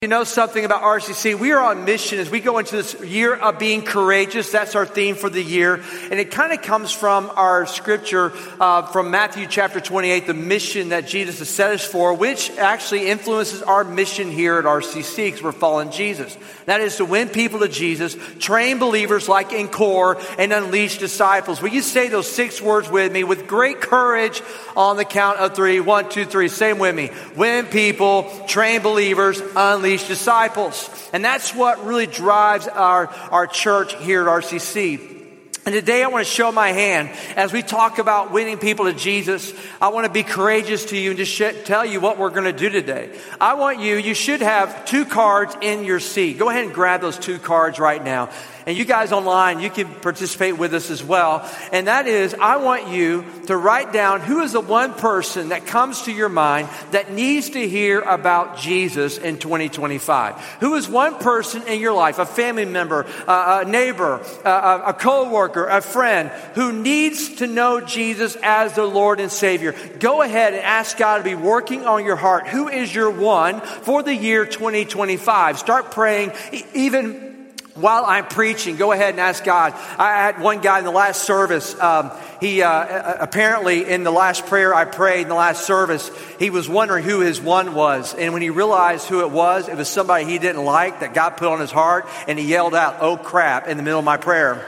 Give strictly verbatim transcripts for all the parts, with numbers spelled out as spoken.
You know something about R C C? We are on mission as we go into this year of being courageous. That's our theme for the year. And it kind of comes from our scripture uh, from Matthew chapter twenty-eight, the mission that Jesus has set us for, which actually influences our mission here at R C C because we're following Jesus. That is to win people to Jesus, train believers like in core, and unleash disciples. Will you say those six words with me with great courage on the count of three? One, two, three. Say them with me. Win people, train believers, unleash disciples. And that's what really drives our, our church here at R C C. And today I want to show my hand as we talk about winning people to Jesus. I want to be courageous to you and just sh- tell you what we're going to do today. I want you, you should have two cards in your seat. Go ahead and grab those two cards right now. And you guys online, you can participate with us as well. And that is, I want you to write down who is the one person that comes to your mind that needs to hear about Jesus in twenty twenty-five. Who is one person in your life, a family member, a neighbor, a, a co-worker, a friend, who needs to know Jesus as their Lord and Savior? Go ahead and ask God to be working on your heart. Who is your one for the year twenty twenty-five? Start praying even while I'm preaching. Go ahead and ask God. I had one guy in the last service. Um, he uh, apparently in the last prayer I prayed in the last service, he was wondering who his one was. And when he realized who it was, it was somebody he didn't like that God put on his heart. And he yelled out, "Oh crap," in the middle of my prayer.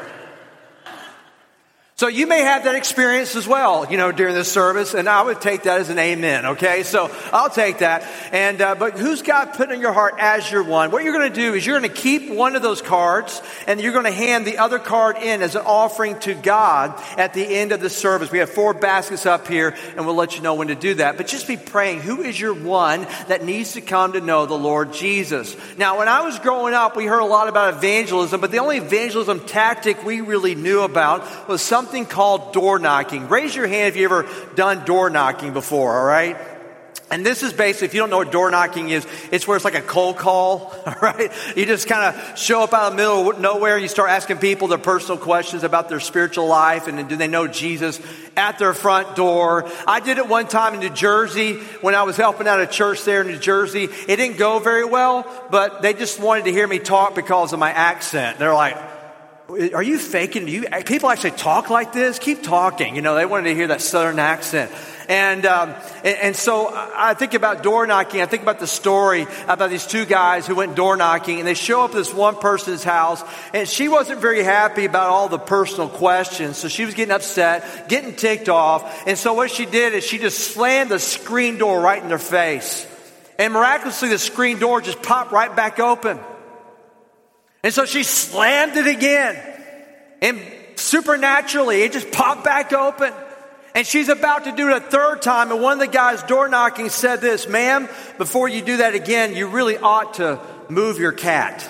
So you may have that experience as well, you know, during this service, and I would take that as an amen, okay? So I'll take that. And uh, but who's God put in your heart as your one? What you're going to do is you're going to keep one of those cards, and you're going to hand the other card in as an offering to God at the end of the service. We have four baskets up here, and we'll let you know when to do that. But just be praying, who is your one that needs to come to know the Lord Jesus? Now, when I was growing up, we heard a lot about evangelism, but the only evangelism tactic we really knew about was something Something called door knocking. Raise your hand if you ever done door knocking before, all right? And this is basically, if you don't know what door knocking is, it's where it's like a cold call, all right? You just kind of show up out of the middle of nowhere. You start asking people their personal questions about their spiritual life and do they know Jesus at their front door. I did it one time in New Jersey when I was helping out a church there in New Jersey. It didn't go very well, but they just wanted to hear me talk because of my accent. They're like, "Are you faking? Do you people actually talk like this? Keep talking." You know, they wanted to hear that Southern accent. And, um, and and so I think about door knocking. I think about the story about these two guys who went door knocking, and they show up at this one person's house, and she wasn't very happy about all the personal questions. So she was getting upset, getting ticked off. And so what she did is she just slammed the screen door right in their face. And miraculously, the screen door just popped right back open. And so she slammed it again. And supernaturally, it just popped back open. And she's about to do it a third time. And one of the guys door knocking said this, "Ma'am, before you do that again, you really ought to move your cat."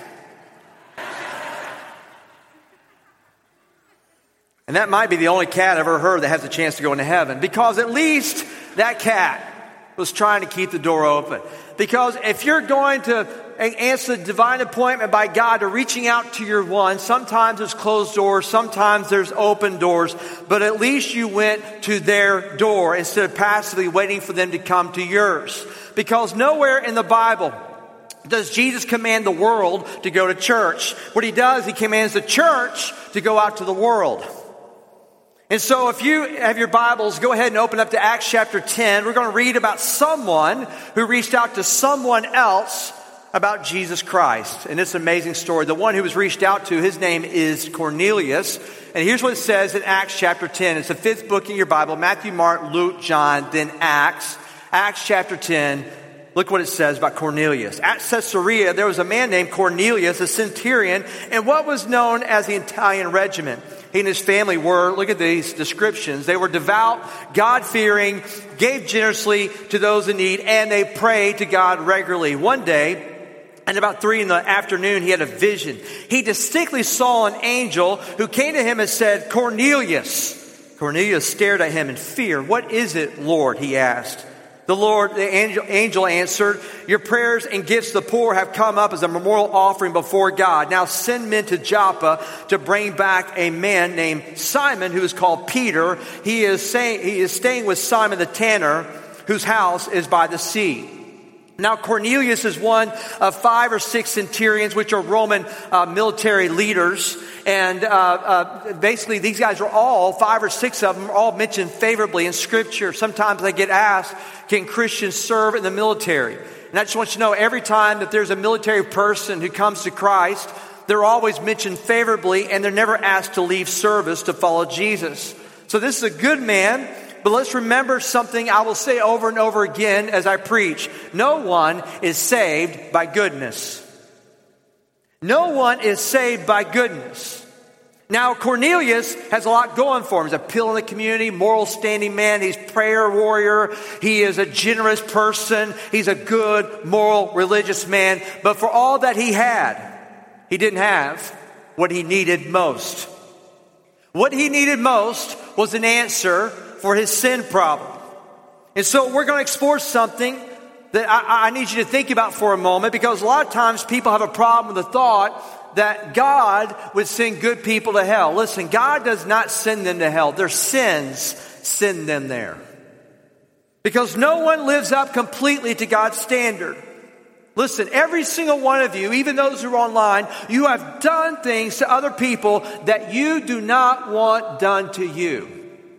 And that might be the only cat I've ever heard that has a chance to go into heaven. Because at least that cat was trying to keep the door open. Because if you're going to answer the divine appointment by God to reaching out to your one, sometimes there's closed doors, sometimes there's open doors, but at least you went to their door instead of passively waiting for them to come to yours. Because nowhere in the Bible does Jesus command the world to go to church. What he does, he commands the church to go out to the world. And so if you have your Bibles, go ahead and open up to Acts chapter ten. We're going to read about someone who reached out to someone else about Jesus Christ. And it's an amazing story. The one who was reached out to, his name is Cornelius. And here's what it says in Acts chapter ten. It's the fifth book in your Bible. Matthew, Mark, Luke, John, then Acts. Acts chapter ten. Look what it says about Cornelius. At Caesarea, there was a man named Cornelius, a centurion, in what was known as the Italian regiment. He and his family were, look at these descriptions, they were devout, God-fearing, gave generously to those in need, and they prayed to God regularly. One day, and about three in the afternoon, he had a vision. He distinctly saw an angel who came to him and said, "Cornelius." Cornelius stared at him in fear. "What is it, Lord?" he asked. The Lord, the angel, angel answered, "Your prayers and gifts to the poor have come up as a memorial offering before God. Now send men to Joppa to bring back a man named Simon, who is called Peter. He is saying, he is staying with Simon the tanner, whose house is by the sea." Now, Cornelius is one of five or six centurions, which are Roman uh, military leaders. And uh, uh, basically, these guys are all, five or six of them, are all mentioned favorably in Scripture. Sometimes they get asked, can Christians serve in the military? And I just want you to know, every time that there's a military person who comes to Christ, they're always mentioned favorably, and they're never asked to leave service to follow Jesus. So this is a good man. But let's remember something I will say over and over again as I preach. No one is saved by goodness. No one is saved by goodness. Now, Cornelius has a lot going for him. He's a pillar in the community, moral standing man. He's a prayer warrior. He is a generous person. He's a good, moral, religious man. But for all that he had, he didn't have what he needed most. What he needed most was an answer for his sin problem. And so we're going to explore something that I, I need you to think about for a moment, because a lot of times people have a problem with the thought that God would send good people to hell. Listen, God does not send them to hell. Their sins send them there. Because no one lives up completely to God's standard. Listen, every single one of you, even those who are online, you have done things to other people that you do not want done to you.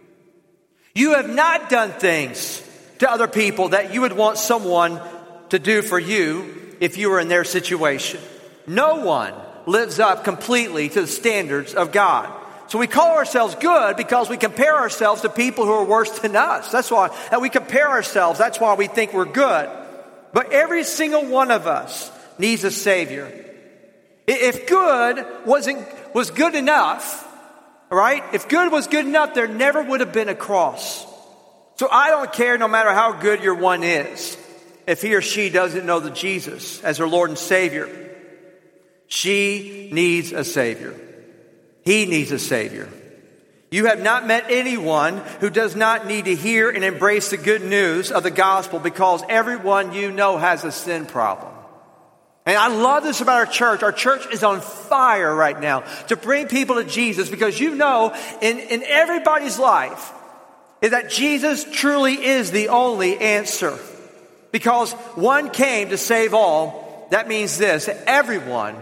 You have not done things to other people that you would want someone to do for you if you were in their situation. No one lives up completely to the standards of God. So we call ourselves good because we compare ourselves to people who are worse than us. That's why that we compare ourselves. That's why we think we're good. But every single one of us needs a Savior. If good wasn't was good enough, right? If good was good enough, there never would have been a cross. So I don't care, no matter how good your one is, if he or she doesn't know the Jesus as their Lord and Savior. She needs a Savior. He needs a Savior. You have not met anyone who does not need to hear and embrace the good news of the gospel, because everyone you know has a sin problem. And I love this about our church. Our church is on fire right now to bring people to Jesus, because you know in, in everybody's life is that Jesus truly is the only answer. Because one came to save all. That means this: that everyone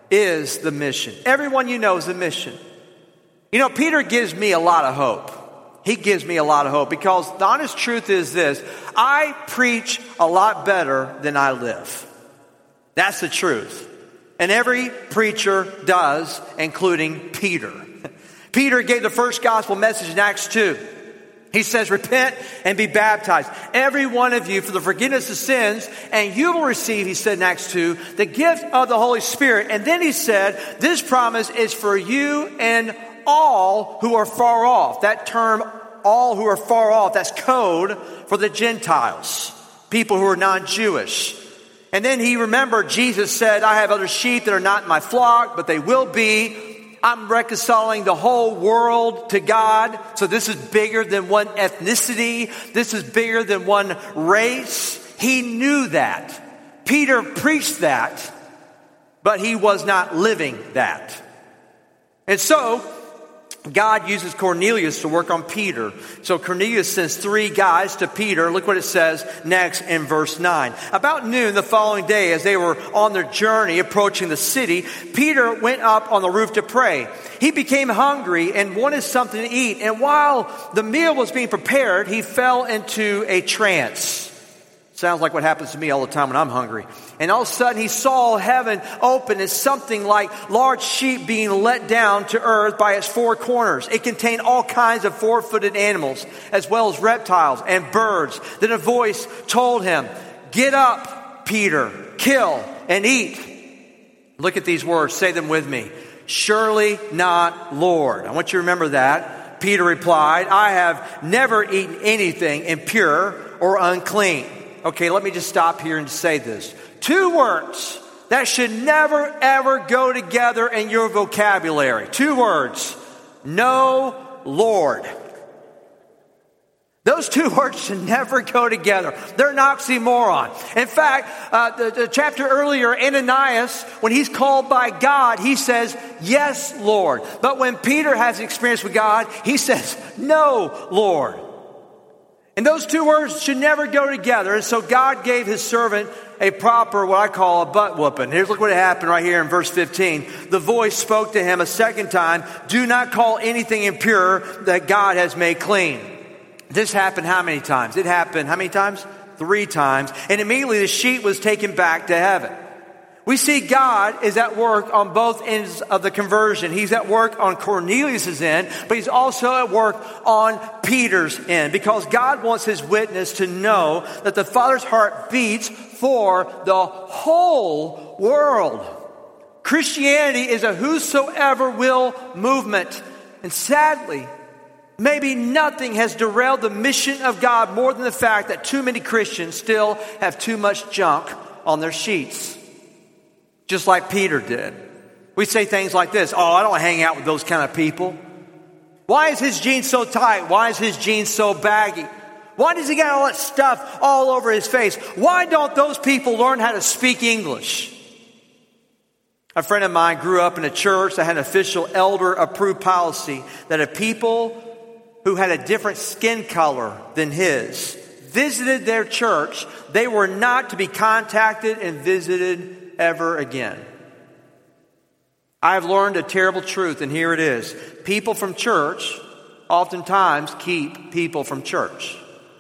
is the mission. Everyone you know is the mission. You know, Peter gives me a lot of hope. He gives me a lot of hope, because the honest truth is this: I preach a lot better than I live. That's the truth. And every preacher does, including Peter. Peter gave the first gospel message in Acts two. He says, repent and be baptized, every one of you, for the forgiveness of sins, and you will receive, he said in Acts two, the gift of the Holy Spirit. And then he said, this promise is for you and all who are far off. That term, all who are far off, that's code for the Gentiles, people who are non-Jewish. And then he remembered Jesus said, I have other sheep that are not in my flock, but they will be. I'm reconciling the whole world to God. So this is bigger than one ethnicity. This is bigger than one race. He knew that. Peter preached that, but he was not living that. And so God uses Cornelius to work on Peter. So Cornelius sends three guys to Peter. Look what it says next in verse nine. About noon the following day, as they were on their journey approaching the city, Peter went up on the roof to pray. He became hungry and wanted something to eat. And while the meal was being prepared, he fell into a trance. Sounds like what happens to me all the time when I'm hungry. And all of a sudden he saw heaven open as something like large sheep being let down to earth by its four corners. It contained all kinds of four-footed animals, as well as reptiles and birds. Then a voice told him, get up, Peter, kill and eat. Look at these words. Say them with me. Surely not, Lord. I want you to remember that. Peter replied, I have never eaten anything impure or unclean. Okay, let me just stop here and say this. Two words that should never, ever go together in your vocabulary. Two words. No, Lord. Those two words should never go together. They're an oxymoron. In fact, uh, the, the chapter earlier, Ananias, when he's called by God, he says, yes, Lord. But when Peter has an experience with God, he says, no, Lord. And those two words should never go together. And so God gave his servant a proper, what I call a butt whooping. Here's look what happened right here in verse fifteen. The voice spoke to him a second time. Do not call anything impure that God has made clean. This happened how many times? It happened how many times? Three times. And immediately the sheet was taken back to heaven. We see God is at work on both ends of the conversion. He's at work on Cornelius' end, but he's also at work on Peter's end, because God wants his witness to know that the Father's heart beats for the whole world. Christianity is a whosoever will movement. And sadly, maybe nothing has derailed the mission of God more than the fact that too many Christians still have too much junk on their sheets. Just like Peter did. We say things like this: oh, I don't hang out with those kind of people. Why is his jeans so tight? Why is his jeans so baggy? Why does he got all that stuff all over his face? Why don't those people learn how to speak English? A friend of mine grew up in a church that had an official elder-approved policy that if people who had a different skin color than his visited their church, they were not to be contacted and visited ever again. I have learned a terrible truth, and here it is. People from church oftentimes keep people from church.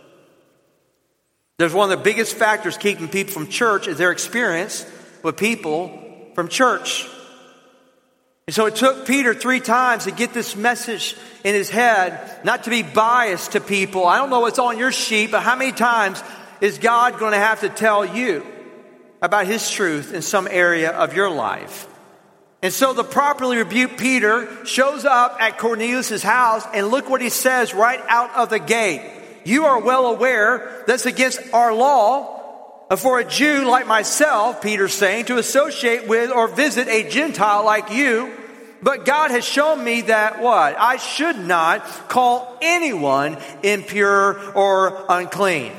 There's one of the biggest factors keeping people from church is their experience with people from church. And so it took Peter three times to get this message in his head, not to be biased to people. I don't know what's on your sheet, but how many times is God going to have to tell you about his truth in some area of your life? And so the properly rebuked Peter shows up at Cornelius' house, and look what he says right out of the gate. You are well aware that's against our law for a Jew like myself, Peter's saying, to associate with or visit a Gentile like you. But God has shown me that what? I should not call anyone impure or unclean.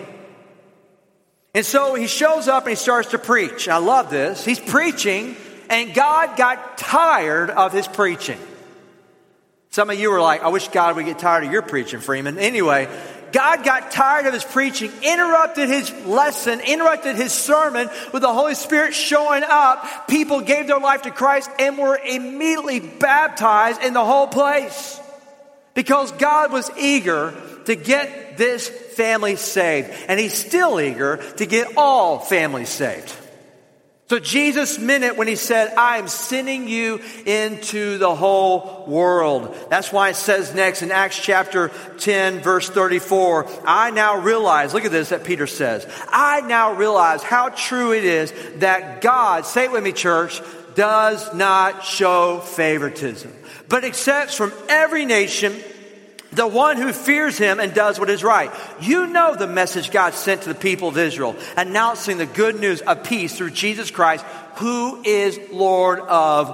And so he shows up and he starts to preach. I love this. He's preaching, and God got tired of his preaching. Some of you were like, I wish God would get tired of your preaching, Freeman. Anyway, God got tired of his preaching, interrupted his lesson, interrupted his sermon with the Holy Spirit showing up. People gave their life to Christ and were immediately baptized in the whole place, because God was eager to get this family saved. And he's still eager to get all families saved. So Jesus meant it when he said, I am sending you into the whole world. That's why it says next in Acts chapter ten, verse thirty-four, I now realize, look at this that Peter says, I now realize how true it is that God, say it with me, church, does not show favoritism, but accepts from every nation the one who fears him and does what is right. You know the message God sent to the people of Israel, announcing the good news of peace through Jesus Christ, who is Lord of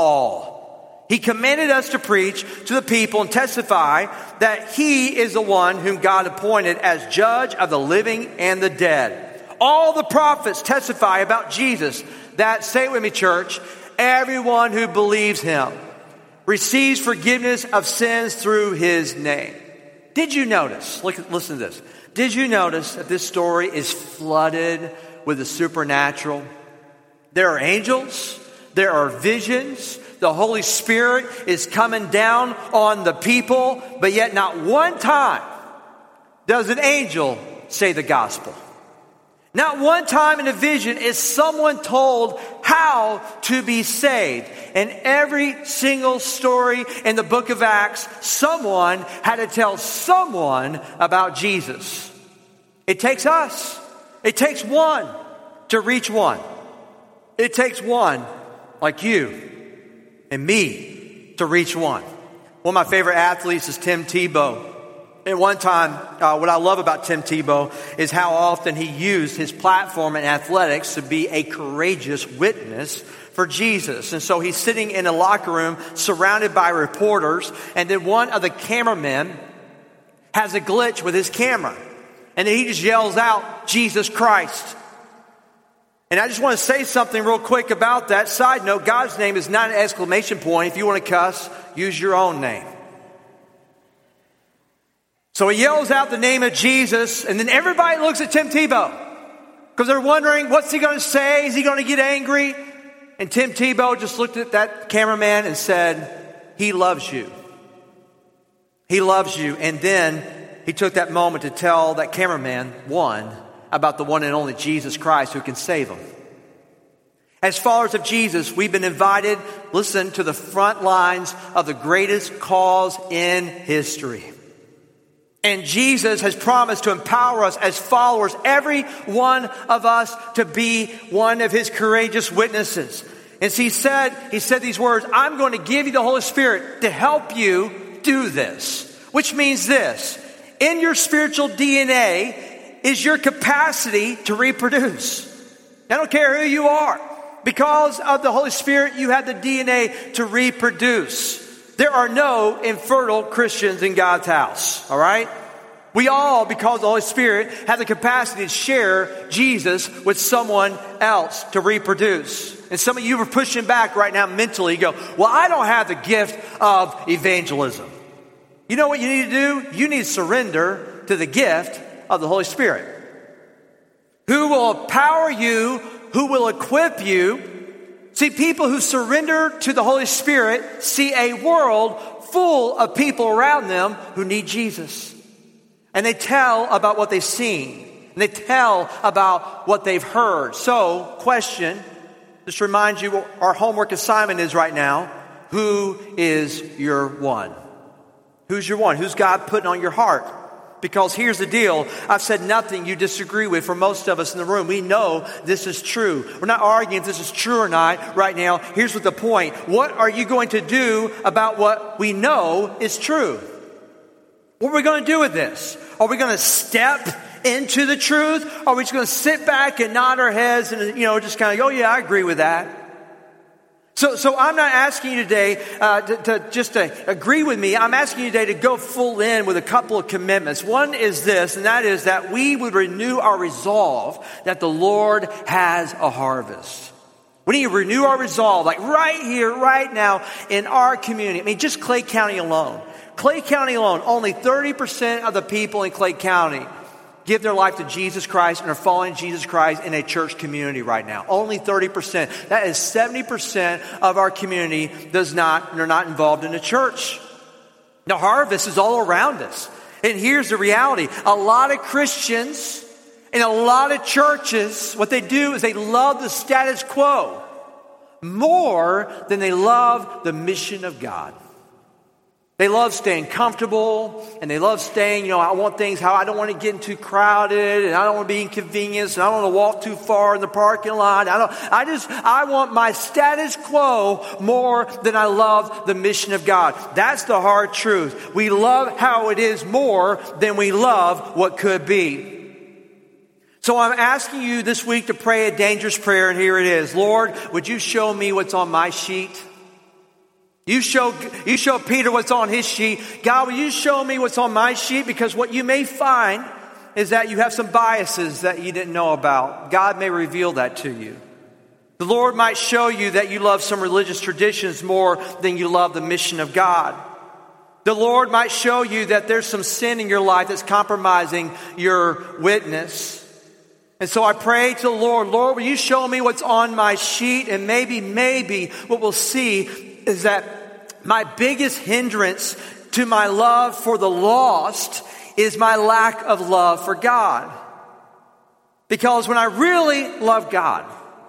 all. He commanded us to preach to the people and testify that he is the one whom God appointed as judge of the living and the dead. All the prophets testify about Jesus, that, say it with me, church, everyone who believes him receives forgiveness of sins through his name. Did you notice, look, listen to this. Did you notice that this story is flooded with the supernatural? There are angels. There are visions. The Holy Spirit is coming down on the people, but yet not one time does an angel say the gospel. Not one time in a vision is someone told how to be saved. And every single story in the book of Acts, someone had to tell someone about Jesus. It takes us. It takes one to reach one. It takes one like you and me to reach one. One of my favorite athletes is Tim Tebow. At one time, uh, what I love about Tim Tebow is how often he used his platform in athletics to be a courageous witness for Jesus. And so he's sitting in a locker room surrounded by reporters, and then one of the cameramen has a glitch with his camera. And then he just yells out, Jesus Christ. And I just want to say something real quick about that. Side note, God's name is not an exclamation point. If you want to cuss, use your own name. So he yells out the name of Jesus, and then everybody looks at Tim Tebow because they're wondering, what's he going to say? Is he going to get angry? And Tim Tebow just looked at that cameraman and said, he loves you. He loves you. And then he took that moment to tell that cameraman, one, about the one and only Jesus Christ who can save him. As followers of Jesus, we've been invited, listen, to the front lines of the greatest cause in history. And Jesus has promised to empower us as followers, every one of us, to be one of his courageous witnesses. And so he said, he said these words, I'm going to give you the Holy Spirit to help you do this. Which means this, in your spiritual D N A is your capacity to reproduce. I don't care who you are. Because of the Holy Spirit, you have the D N A to reproduce. There are no infertile Christians in God's house, all right? We all, because of the Holy Spirit, have the capacity to share Jesus with someone else to reproduce. And some of you are pushing back right now mentally. You go, well, I don't have the gift of evangelism. You know what you need to do? You need to surrender to the gift of the Holy Spirit, who will empower you, who will equip you. See, people who surrender to the Holy Spirit see a world full of people around them who need Jesus. And they tell about what they've seen. And they tell about what they've heard. So, question, just remind you what our homework assignment is right now. Who is your one? Who's your one? Who's God putting on your heart? Because here's the deal. I've said nothing you disagree with for most of us in the room. We know this is true. We're not arguing if this is true or not right now. Here's what the point. What are you going to do about what we know is true? What are we going to do with this? Are we going to step into the truth? Or are we just going to sit back and nod our heads and, you know, just kind of go, oh yeah, I agree with that. So, so I'm not asking you today uh, to, to just to agree with me. I'm asking you today to go full in with a couple of commitments. One is this, and that is that we would renew our resolve that the Lord has a harvest. We need to renew our resolve, like right here, right now, in our community. I mean, just Clay County alone. Clay County alone, only thirty percent of the people in Clay County give their life to Jesus Christ and are following Jesus Christ in a church community right now. Only thirty percent. That is seventy percent of our community does not, they're not involved in a church. The harvest is all around us. And here's the reality. A lot of Christians in a lot of churches, what they do is they love the status quo more than they love the mission of God. They love staying comfortable, and they love staying, you know, I want things how I don't want to get too crowded, and I don't want to be inconvenienced, and I don't want to walk too far in the parking lot. I don't, I just, I want my status quo more than I love the mission of God. That's the hard truth. We love how it is more than we love what could be. So I'm asking you this week to pray a dangerous prayer, and here it is. Lord, would you show me what's on my sheet? You show, you show Peter what's on his sheet. God, will you show me what's on my sheet? Because what you may find is that you have some biases that you didn't know about. God may reveal that to you. The Lord might show you that you love some religious traditions more than you love the mission of God. The Lord might show you that there's some sin in your life that's compromising your witness. And so I pray to the Lord, Lord, will you show me what's on my sheet? And maybe, maybe what we'll see is that my biggest hindrance to my love for the lost is my lack of love for God. Because when I really love God,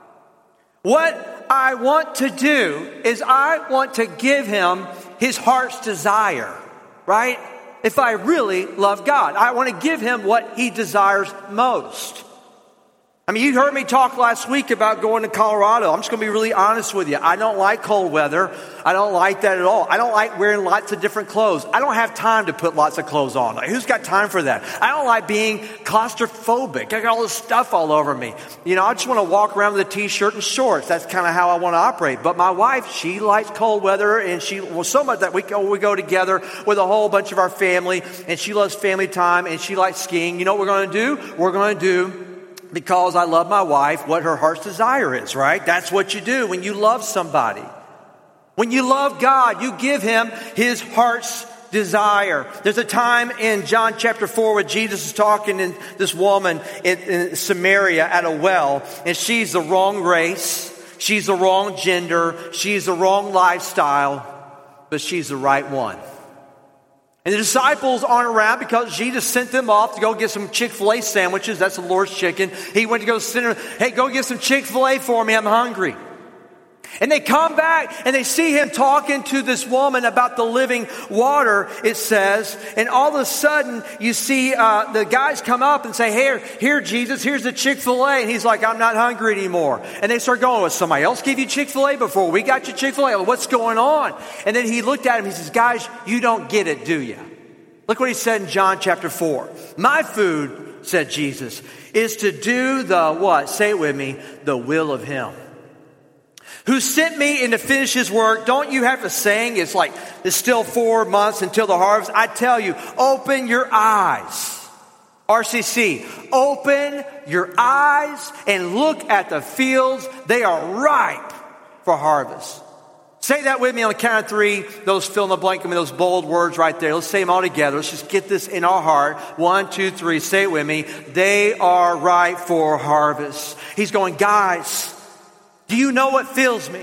what I want to do is I want to give him his heart's desire, right? If I really love God, I want to give him what he desires most. I mean, you heard me talk last week about going to Colorado. I'm just going to be really honest with you. I don't like cold weather. I don't like that at all. I don't like wearing lots of different clothes. I don't have time to put lots of clothes on. Like, who's got time for that? I don't like being claustrophobic. I got all this stuff all over me. You know, I just want to walk around with a t-shirt and shorts. That's kind of how I want to operate. But my wife, she likes cold weather, and she, well, so much that we go, we go together with a whole bunch of our family, and she loves family time, and she likes skiing. You know what we're going to do? We're going to do because I love my wife, what her heart's desire is, right? That's what you do when you love somebody. When you love God, you give him his heart's desire. There's a time in John chapter four where Jesus is talking to this woman in, in Samaria at a well, and she's the wrong race, she's the wrong gender, she's the wrong lifestyle, but she's the right one. And the disciples aren't around because Jesus sent them off to go get some Chick-fil-A sandwiches. That's the Lord's chicken. He went to go send them, hey, go get some Chick-fil-A for me. I'm hungry. And they come back and they see him talking to this woman about the living water, it says. And all of a sudden, you see uh, the guys come up and say, here, here, Jesus, here's the Chick-fil-A. And he's like, I'm not hungry anymore. And they start going, well, somebody else gave you Chick-fil-A before? We got you Chick-fil-A. Well, what's going on? And then he looked at him. He says, guys, you don't get it, do you? Look what he said in John chapter four. My food, said Jesus, is to do the what? Say it with me. The will of him who sent me and to finish his work. Don't you have a saying? It's like, it's still four months until the harvest. I tell you, open your eyes. R C C, open your eyes and look at the fields. They are ripe for harvest. Say that with me on the count of three. Those fill in the blank with those bold words right there. Let's say them all together. Let's just get this in our heart. One, two, three. Say it with me. They are ripe for harvest. He's going, guys, do you know what fills me?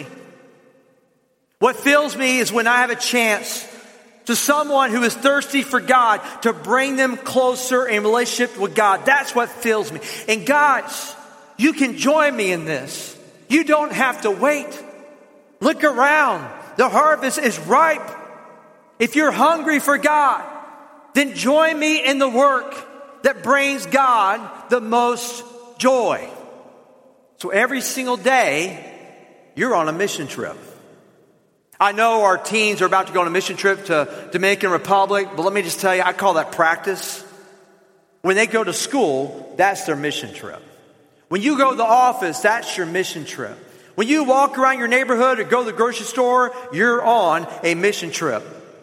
What fills me is when I have a chance to someone who is thirsty for God to bring them closer in relationship with God. That's what fills me. And guys, you can join me in this. You don't have to wait. Look around. The harvest is ripe. If you're hungry for God, then join me in the work that brings God the most joy. So every single day, you're on a mission trip. I know our teens are about to go on a mission trip to Dominican Republic, but let me just tell you, I call that practice. When they go to school, that's their mission trip. When you go to the office, that's your mission trip. When you walk around your neighborhood or go to the grocery store, you're on a mission trip.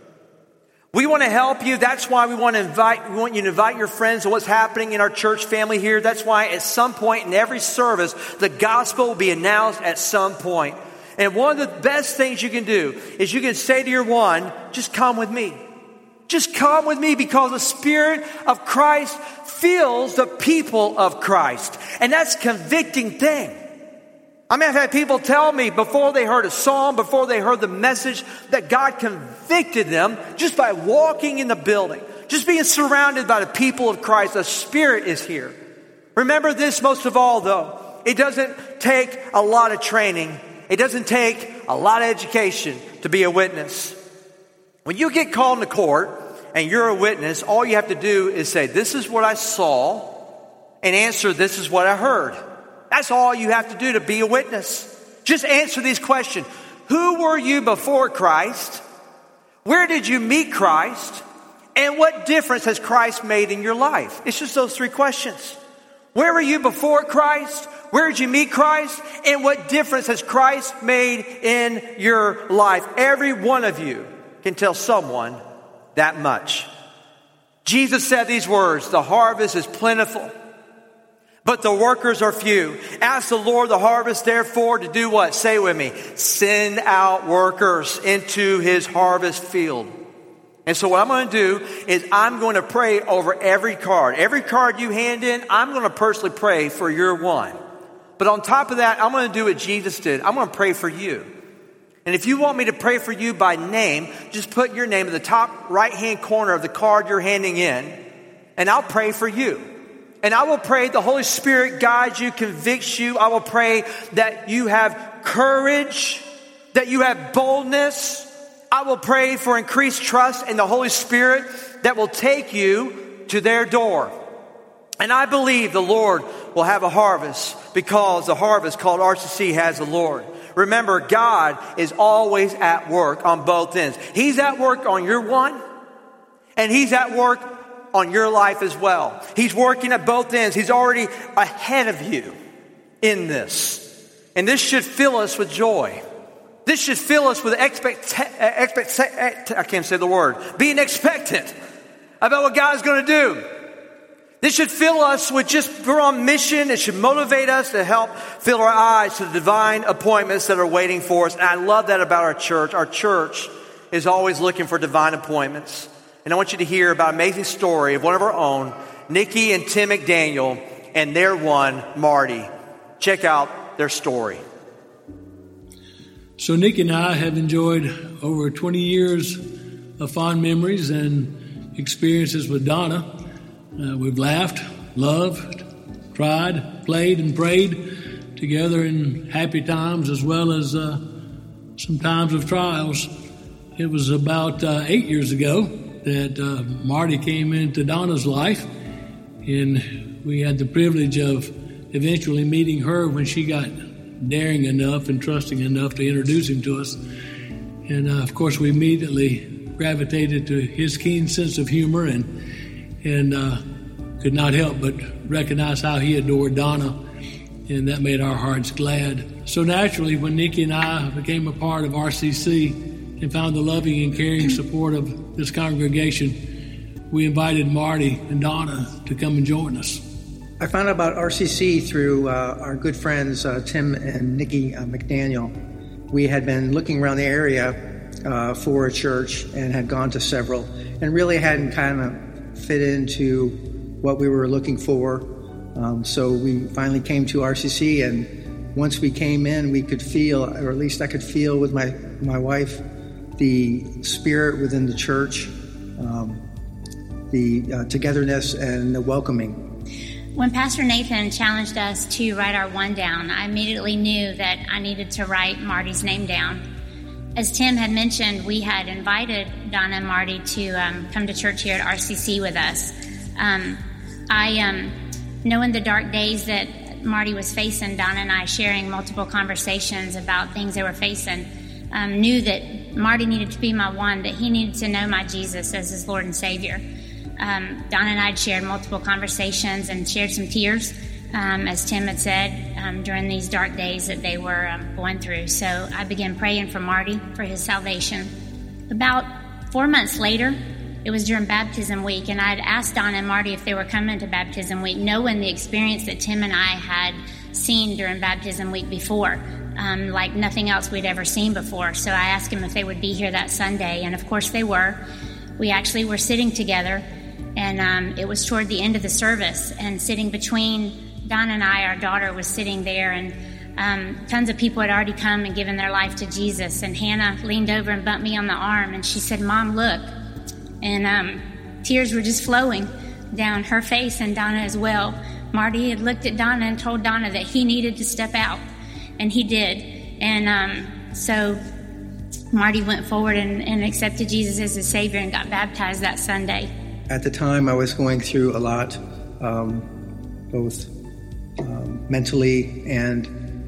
We want to help you. That's why we want to invite, we want you to invite your friends to what's happening in our church family here. That's why at some point in every service, the gospel will be announced at some point. And one of the best things you can do is you can say to your one, just come with me. Just come with me because the Spirit of Christ fills the people of Christ. And that's a convicting thing. I mean, I've had people tell me before they heard a song, before they heard the message, that God convicted them just by walking in the building, just being surrounded by the people of Christ. The Spirit is here. Remember this most of all, though. It doesn't take a lot of training. It doesn't take a lot of education to be a witness. When you get called into court and you're a witness, all you have to do is say, this is what I saw, and answer, this is what I heard. That's all you have to do to be a witness. Just answer these questions. Who were you before Christ? Where did you meet Christ? And what difference has Christ made in your life? It's just those three questions. Where were you before Christ? Where did you meet Christ? And what difference has Christ made in your life? Every one of you can tell someone that much. Jesus said these words, the harvest is plentiful, but the workers are few. Ask the Lord the harvest, therefore, to do what? Say with me. Send out workers into his harvest field. And so what I'm going to do is I'm going to pray over every card. Every card you hand in, I'm going to personally pray for your one. But on top of that, I'm going to do what Jesus did. I'm going to pray for you. And if you want me to pray for you by name, just put your name in the top right-hand corner of the card you're handing in, and I'll pray for you. And I will pray the Holy Spirit guides you, convicts you. I will pray that you have courage, that you have boldness. I will pray for increased trust in the Holy Spirit that will take you to their door. And I believe the Lord will have a harvest because the harvest called R C C has the Lord. Remember, God is always at work on both ends. He's at work on your one, and He's at work on your life as well. He's working at both ends. He's already ahead of you in this. And this should fill us with joy. This should fill us with expect, expect, I can't say the word, being expectant about what God's going to do. This should fill us with just, we're on mission. It should motivate us to help fill our eyes to the divine appointments that are waiting for us. And I love that about our church. Our church is always looking for divine appointments. And I want you to hear about an amazing story of one of our own, Nikki and Tim McDaniel, and their one, Marty. Check out their story. So Nikki and I have enjoyed over twenty years of fond memories and experiences with Donna. Uh, we've laughed, loved, cried, played, and prayed together in happy times as well as uh, some times of trials. It was about uh, eight years ago that uh, Marty came into Donna's life, and we had the privilege of eventually meeting her when she got daring enough and trusting enough to introduce him to us. And uh, of course, we immediately gravitated to his keen sense of humor and and uh, could not help but recognize how he adored Donna, and that made our hearts glad. So naturally, when Nikki and I became a part of R C C and found the loving and caring support of this congregation, we invited Marty and Donna to come and join us. I found out about R C C through uh, our good friends uh, Tim and Nikki uh, McDaniel. We had been looking around the area uh, for a church and had gone to several and really hadn't kind of fit into what we were looking for. Um, so we finally came to R C C, and once we came in, we could feel, or at least I could feel with my, my wife, the spirit within the church, um, the uh, togetherness and the welcoming. When Pastor Nathan challenged us to write our one down, I immediately knew that I needed to write Marty's name down. As Tim had mentioned, we had invited Donna and Marty to um, come to church here at R C C with us. Um, I, um, knowing the dark days that Marty was facing, Donna and I sharing multiple conversations about things they were facing, um, knew that Marty needed to be my one, that he needed to know my Jesus as his Lord and Savior. Um, Donna and I had shared multiple conversations and shared some tears, um, as Tim had said, um, during these dark days that they were um, going through. So I began praying for Marty, for his salvation. About four months later, it was during baptism week, and I had asked Donna and Marty if they were coming to baptism week, knowing the experience that Tim and I had seen during baptism week before, um, like nothing else we'd ever seen before. So I asked them if they would be here that Sunday, and of course they were. We actually were sitting together, and um, it was toward the end of the service, and sitting between Donna and I, our daughter was sitting there, and um, tons of people had already come and given their life to Jesus, and Hannah leaned over and bumped me on the arm, and she said, "Mom, look." And um, tears were just flowing down her face and Donna as well. Marty had looked at Donna and told Donna that he needed to step out, and he did. And um, so Marty went forward and, and accepted Jesus as his Savior and got baptized that Sunday. At the time, I was going through a lot, um, both um, mentally and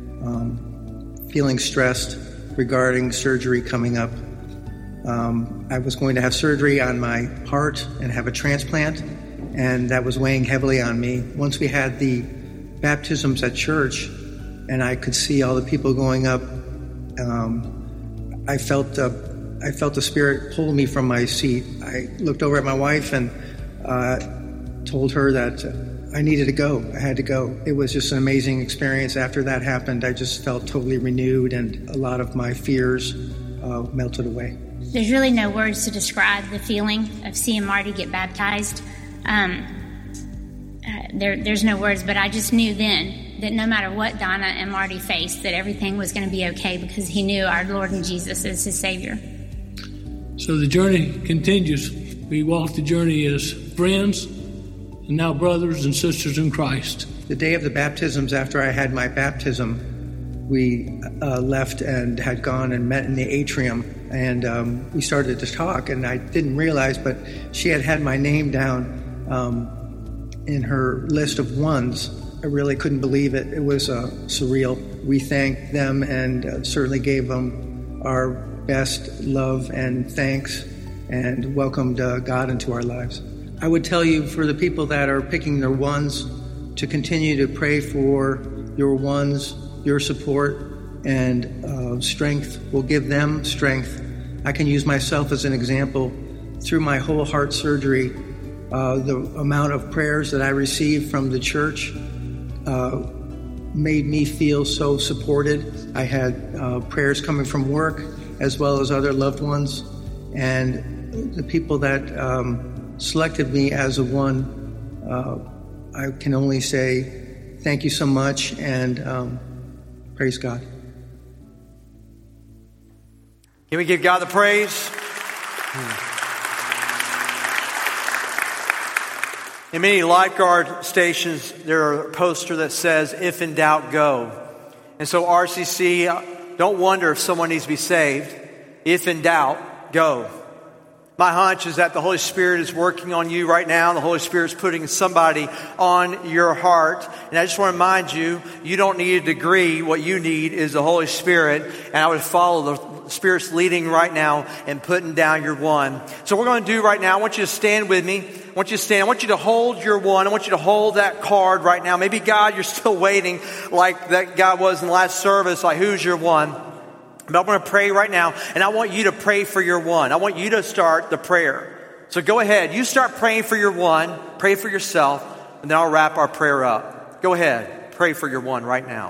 um, feeling stressed regarding surgery coming up. Um, I was going to have surgery on my heart and have a transplant, and that was weighing heavily on me. Once we had the baptisms at church, and I could see all the people going up, um, I felt uh, I felt the Spirit pull me from my seat. I looked over at my wife and uh, told her that I needed to go. I had to go. It was just an amazing experience. After that happened, I just felt totally renewed, and a lot of my fears uh, melted away. There's really no words to describe the feeling of seeing Marty get baptized. Um, uh, there, there's no words, but I just knew then that no matter what Donna and Marty faced, that everything was going to be okay because he knew our Lord and Jesus as his Savior. So the journey continues. We walk the journey as friends and now brothers and sisters in Christ. The day of the baptisms, after I had my baptism, we uh, left and had gone and met in the atrium. And um, we started to talk, and I didn't realize, but she had had my name down um, in her list of ones. I really couldn't believe it. It was uh, surreal. We thanked them and uh, certainly gave them our best love and thanks, and welcomed uh, God into our lives. I would tell you, for the people that are picking their ones, to continue to pray for your ones, your support, and uh, strength will give them strength. I can use myself as an example. Through my whole heart surgery, uh, the amount of prayers that I received from the church uh, made me feel so supported. I had uh, prayers coming from work as well as other loved ones, and the people that um, selected me as a one, uh, I can only say thank you so much, and um, praise God. Can we give God the praise? In many lifeguard stations, there are a poster that says, "If in doubt, go." And so R C C, don't wonder if someone needs to be saved. If in doubt, go. My hunch is that the Holy Spirit is working on you right now. The Holy Spirit is putting somebody on your heart. And I just want to remind you, you don't need a degree. What you need is the Holy Spirit. And I would follow the Spirit's leading right now and putting down your one. So what we're going to do right now, I want you to stand with me. I want you to stand. I want you to hold your one. I want you to hold that card right now. Maybe, God, you're still waiting like that guy was in the last service. Like, who's your one? But I'm going to pray right now, and I want you to pray for your one. I want you to start the prayer. So go ahead. You start praying for your one. Pray for yourself, and then I'll wrap our prayer up. Go ahead. Pray for your one right now.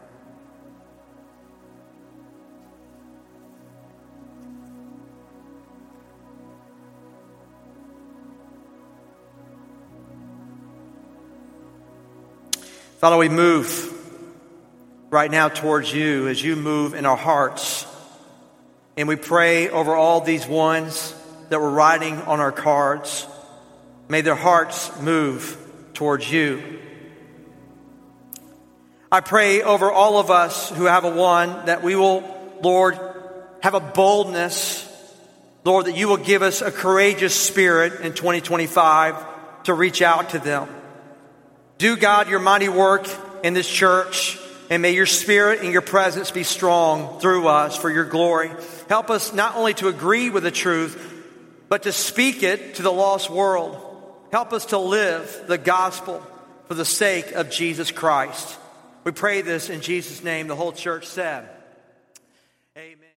Father, we move right now towards you as you move in our hearts. And we pray over all these ones that were writing on our cards. May their hearts move towards you. I pray over all of us who have a one that we will, Lord, have a boldness, Lord, that you will give us a courageous spirit in twenty twenty-five to reach out to them. Do, God, your mighty work in this church. And may your spirit and your presence be strong through us for your glory. Help us not only to agree with the truth, but to speak it to the lost world. Help us to live the gospel for the sake of Jesus Christ. We pray this in Jesus' name. The whole church said, amen.